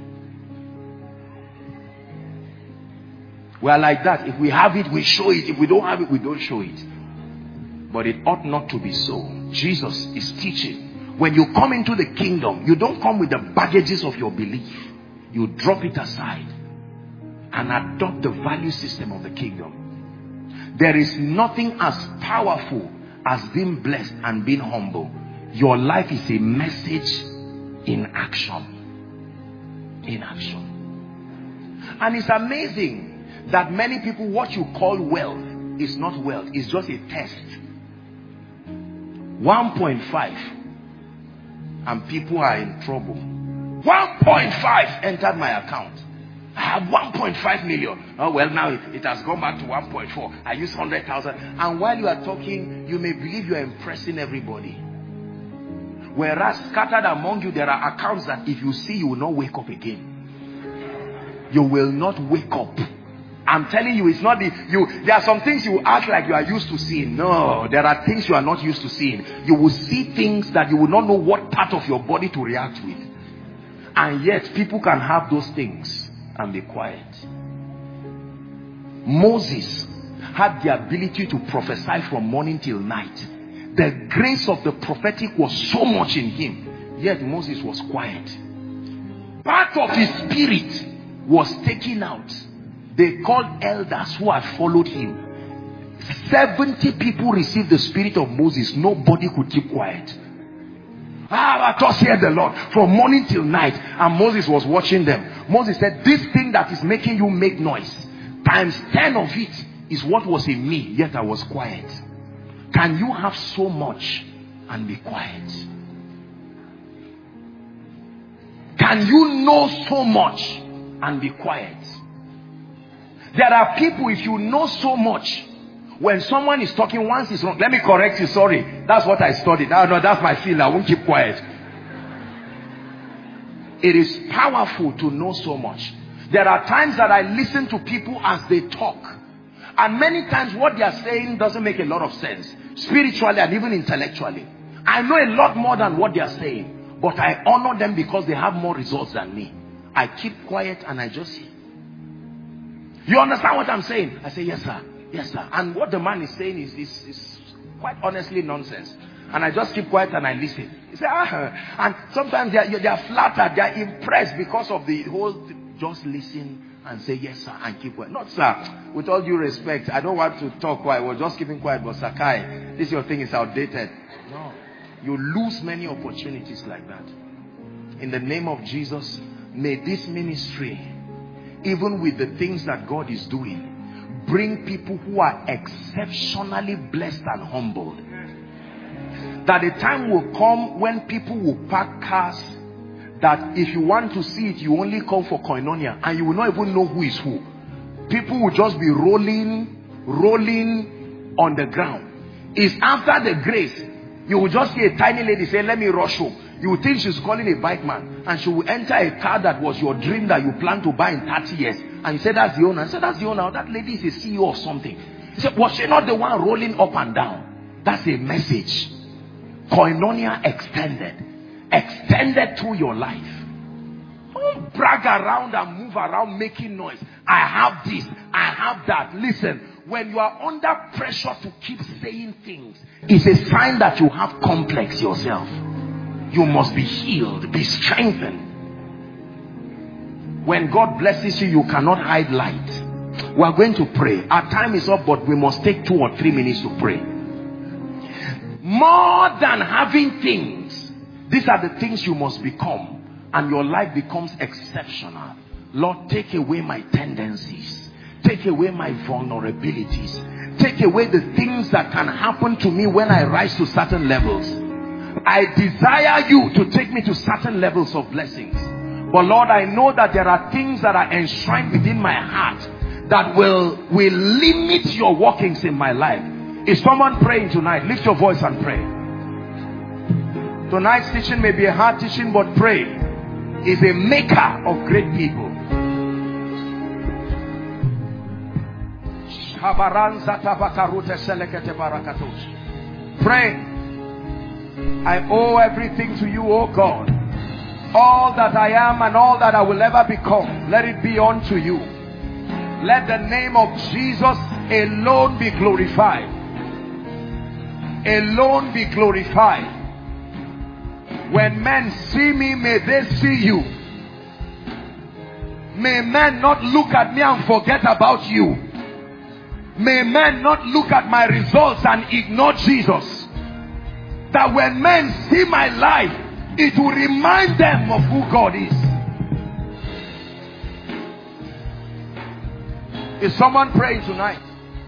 We are like that. If we have it, we show it. If we don't have it, we don't show it. But it ought not to be so. Jesus is teaching. When you come into the kingdom, you don't come with the baggages of your belief. You drop it aside and adopt the value system of the kingdom. There is nothing as powerful as being blessed and being humble. Your life is a message in action. In action. And it's amazing that many people, what you call wealth is not wealth. It's just a test. one point five. And people are in trouble. one point five entered my account. I have one point five million. Oh, well, now it, it has gone back to one point four. I use one hundred thousand. And while you are talking, you may believe you are impressing everybody. Whereas scattered among you, there are accounts that if you see, you will not wake up again. You will not wake up. I'm telling you, it's not the, you, there are some things you act like you are used to seeing. No, there are things you are not used to seeing. You will see things that you will not know what part of your body to react with. And yet, people can have those things and be quiet. Moses had the ability to prophesy from morning till night. The grace of the prophetic was so much in him, yet Moses was quiet. Part of his spirit was taken out. They called elders who had followed him. seventy people received the spirit of Moses. Nobody could keep quiet. Ah, I just heard the Lord from morning till night. And Moses was watching them. Moses said, this thing that is making you make noise, times ten of it is what was in me, yet I was quiet. Can you have so much and be quiet? Can you know so much and be quiet? There are people, if you know so much, when someone is talking, once it's wrong, let me correct you, sorry, that's what I studied. No, no, that's my feel, I won't keep quiet. It is powerful to know so much. There are times that I listen to people as they talk, and many times what they are saying doesn't make a lot of sense, spiritually and even intellectually. I know a lot more than what they are saying, but I honor them because they have more results than me. I keep quiet and I just hear. You understand what I'm saying? I say, yes, sir. Yes, sir. And what the man is saying is, is, is quite honestly nonsense. And I just keep quiet and I listen. He say, ah. And sometimes they are, they are flattered, they are impressed because of the whole thing. Just listen and say, yes, sir, and keep quiet. Not, sir, with all due respect, I don't want to talk quiet. We're just keeping quiet, but Sakai, this your thing is outdated. No. You lose many opportunities like that. In the name of Jesus, may this ministry, even with the things that God is doing, bring people who are exceptionally blessed and humbled. That the time will come when people will park cars that if you want to see it, you only come for koinonia and you will not even know who is who. People will just be rolling, rolling on the ground. It's after the grace, you will just see a tiny lady say, let me rush home. You will think she's calling a bike man, and she will enter a car that was your dream that you plan to buy in thirty years. And you say, that's the owner. I said, that's the owner. That lady is a C E O of something. He said, was she not the one rolling up and down? That's a message. Koinonia extended. Extended through your life. Don't brag around and move around making noise. I have this. I have that. Listen, when you are under pressure to keep saying things, it's a sign that you have complex yourself. You must be healed, be strengthened. When God blesses you, you cannot hide light. We are going to pray. Our time is up, but we must take two or three minutes to pray. More than having things, these are the things you must become, and your life becomes exceptional. Lord, take away my tendencies. Take away my vulnerabilities. Take away the things that can happen to me when I rise to certain levels. I desire you to take me to certain levels of blessings. But Lord, I know that there are things that are enshrined within my heart that will, will limit your workings in my life. Is someone praying tonight? Lift your voice and pray. Tonight's teaching may be a hard teaching, but pray. Is a maker of great people. Pray. I owe everything to you, oh God. All that I am and all that I will ever become, let it be unto you. Let the name of Jesus alone be glorified. Alone be glorified. When men see me, may they see you. May men not look at me and forget about you. May men not look at my results and ignore Jesus. That when men see my life, it will remind them of who God is. Is someone praying tonight?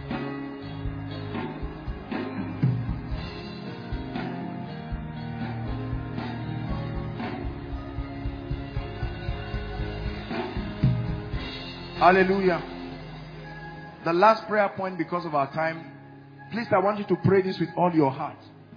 Hallelujah. The last prayer point, because of our time, please, I want you to pray this with all your heart.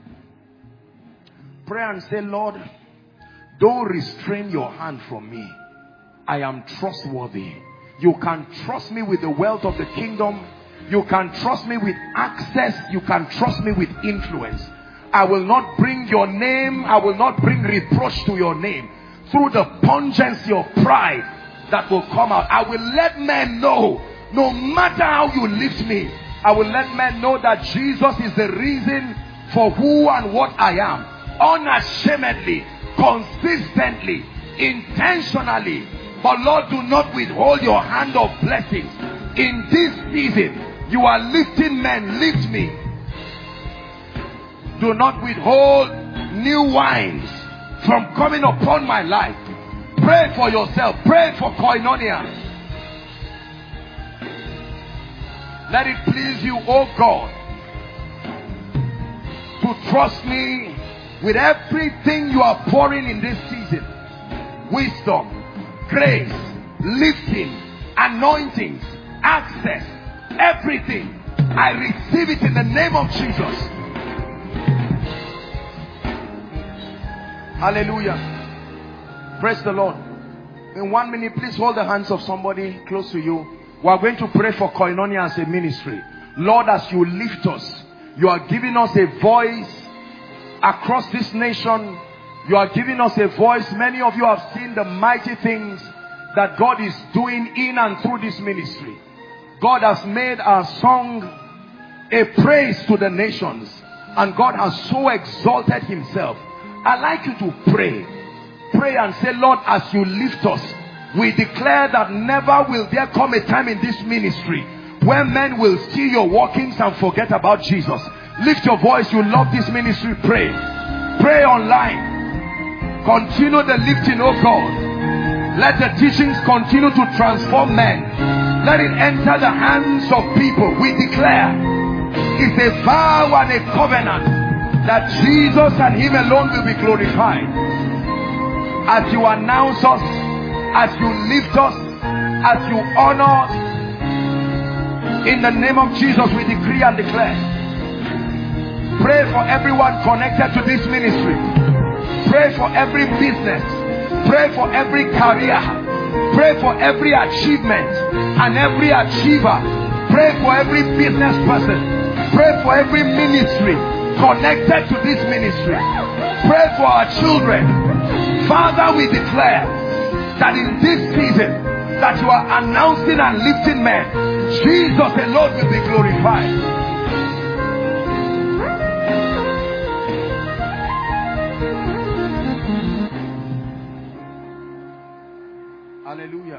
Pray and say, Lord, don't restrain your hand from me. I am trustworthy. You can trust me with the wealth of the kingdom. You can trust me with access. You can trust me with influence. I will not bring your name. I will not bring reproach to your name through the pungency of pride that will come out. I will let men know, no matter how you lift me, I will let men know that Jesus is the reason for who and what I am. Unashamedly, consistently, intentionally. But Lord, do not withhold your hand of blessings. In this season, you are lifting men. Lift me. Do not withhold new wines from coming upon my life. Pray for yourself. Pray for koinonia. Let it please you, oh God, to trust me with everything you are pouring in this season. Wisdom, grace, lifting, anointings, access, everything. I receive it in the name of Jesus. Hallelujah. Praise the Lord. In one minute, please hold the hands of somebody close to you. We are going to pray for koinonia as a ministry. Lord, as you lift us, you are giving us a voice across this nation. You are giving us a voice. Many of you have seen the mighty things that God is doing in and through this ministry. God has made our song a praise to the nations, and God has so exalted himself. I'd like you to pray. Pray and say, Lord, as you lift us, we declare that never will there come a time in this ministry when men will see your workings and forget about Jesus. Lift your voice. You love this ministry. Pray. Pray online. Continue the lifting, oh God. Let the teachings continue to transform men. Let it enter the hands of people. We declare it's a vow and a covenant that Jesus and him alone will be glorified. As you announce us, as you lift us, as you honor us, in the name of Jesus we decree and declare. Pray for everyone connected to this ministry. Pray for every business. Pray for every career. Pray for every achievement and every achiever. Pray for every business person. Pray for every ministry connected to this ministry. Pray for our children. Father, we declare that in this season that you are announcing and lifting men, Jesus alone will be glorified. Hallelujah.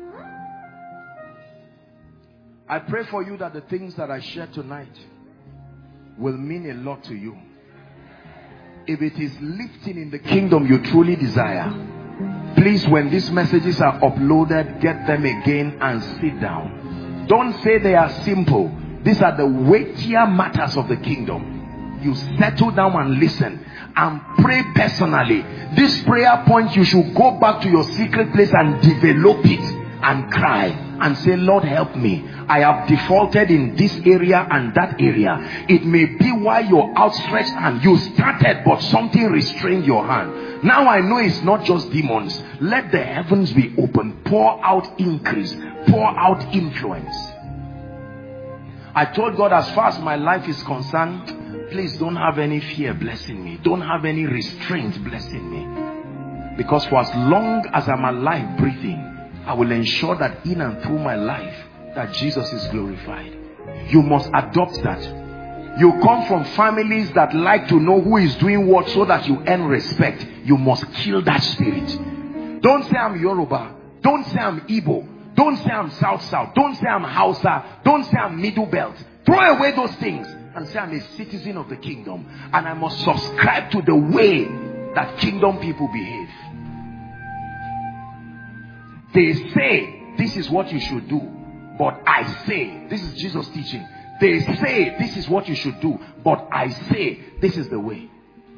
I pray for you that the things that I share tonight will mean a lot to you. If it is lifting in the kingdom you truly desire, please, when these messages are uploaded, get them again and sit down. Don't say they are simple. These are the weightier matters of the kingdom. You settle down and listen and pray personally. This prayer point, you should go back to your secret place and develop it and cry and say, Lord, help me. I have defaulted in this area and that area. It may be why you're outstretched and you started, but something restrained your hand. Now I know it's not just demons. Let the heavens be open. Pour out increase. Pour out influence. I told God, as far as my life is concerned, please don't have any fear blessing me. Don't have any restraint blessing me. Because for as long as I'm alive breathing, I will ensure that in and through my life, that Jesus is glorified. You must adopt that. You come from families that like to know who is doing what so that you earn respect. You must kill that spirit. Don't say I'm Yoruba. Don't say I'm Igbo. Don't say I'm South South. Don't say I'm Hausa. Don't say I'm Middle Belt. Throw away those things and say I'm a citizen of the kingdom. And I must subscribe to the way that kingdom people behave. They say this is what you should do, but I say, this is Jesus teaching. They say this is what you should do, but I say this is the way.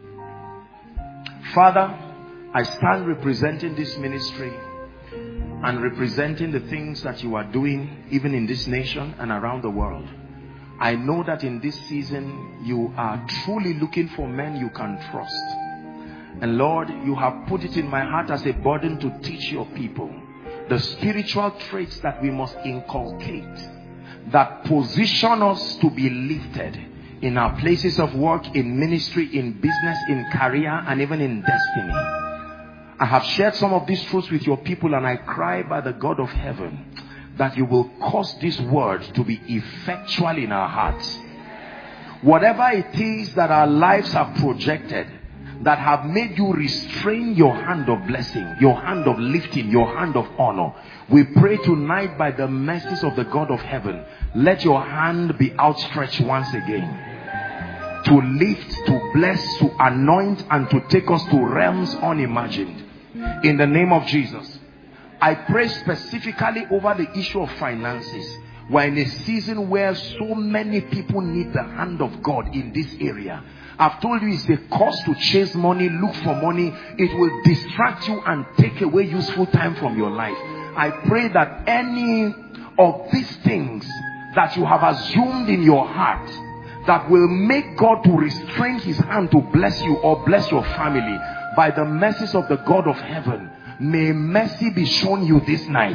Father, I stand representing this ministry and representing the things that you are doing even in this nation and around the world. I know that in this season you are truly looking for men you can trust. And Lord, you have put it in my heart as a burden to teach your people the spiritual traits that we must inculcate, that position us to be lifted in our places of work, in ministry, in business, in career, and even in destiny. I have shared some of these truths with your people, and I cry by the God of heaven that you will cause this word to be effectual in our hearts. Whatever it is that our lives have projected, that have made you restrain your hand of blessing, your hand of lifting, your hand of honor, we pray tonight by the mercies of the God of heaven, let your hand be outstretched once again to lift, to bless, to anoint, and to take us to realms unimagined. In the name of Jesus, I pray specifically over the issue of finances. We're in a season where so many people need the hand of God in this area. I've told you it's a cost to chase money, look for money. It will distract you and take away useful time from your life. I pray that any of these things that you have assumed in your heart that will make God to restrain his hand to bless you or bless your family, by the mercies of the God of heaven, may mercy be shown you this night.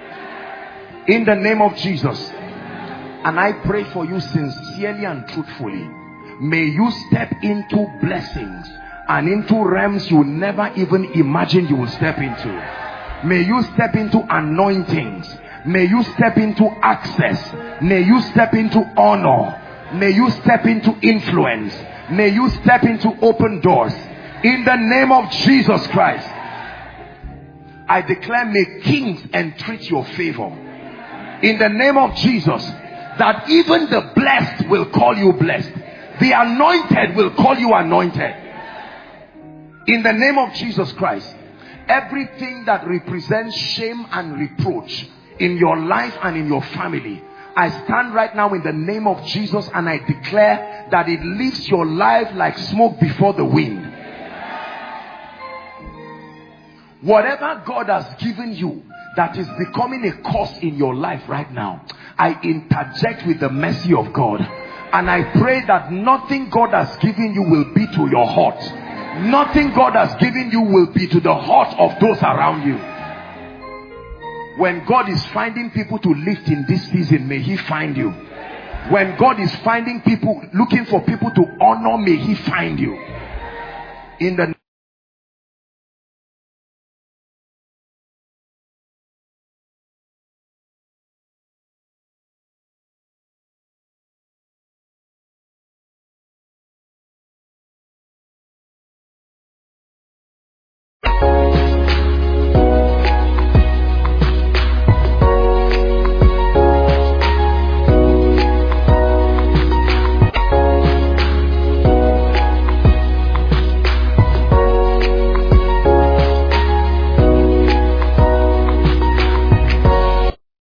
In the name of Jesus. And I pray for you sincerely and truthfully. May you step into blessings and into realms you never even imagined you will step into. May you step into anointings. May you step into access. May you step into honor. May you step into influence. May you step into open doors. In the name of Jesus Christ, I declare, may kings entreat your favor. In the name of Jesus, that even the blessed will call you blessed. The anointed will call you anointed. In the name of Jesus Christ, everything that represents shame and reproach in your life and in your family, I stand right now in the name of Jesus and I declare that it leaves your life like smoke before the wind. Whatever God has given you that is becoming a curse in your life right now, I interject with the mercy of God. And I pray that nothing God has given you will be to your heart. Nothing God has given you will be to the heart of those around you. When God is finding people to lift in this season, may he find you. When God is finding people, looking for people to honor, may he find you. In the